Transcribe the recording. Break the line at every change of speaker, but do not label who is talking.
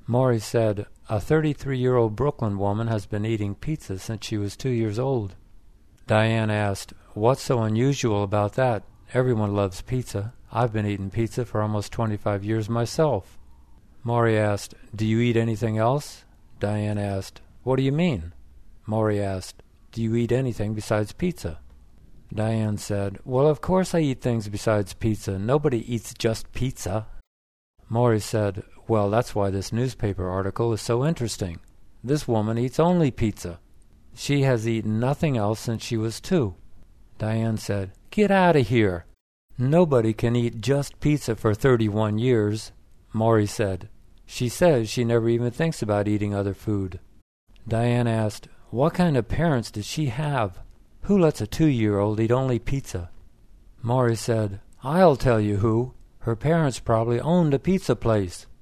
Maury said, "A 33-year-old Brooklyn woman has been eating pizza since she was 2 years old." Diane asked, "What's so unusual about that? Everyone loves pizza. I've been eating pizza for almost 25 years myself." Maury asked, "Do you eat anything else?" Diane asked, "What do you mean?" Maury asked, "Do you eat anything besides pizza?" Diane said, "Well, of course I eat things besides pizza. Nobody eats just pizza." Maury said, "Well, that's why this newspaper article is so interesting. This woman eats only pizza. She has eaten nothing else since she was 2. Diane said, "Get out of here. Nobody can eat just pizza for 31 years. Maury said, "She says she never even thinks about eating other food." Diane asked, "What kind of parents did she have? Who lets a 2-year-old eat only pizza?" Maury said, "I'll tell you who. Her parents probably owned a pizza place."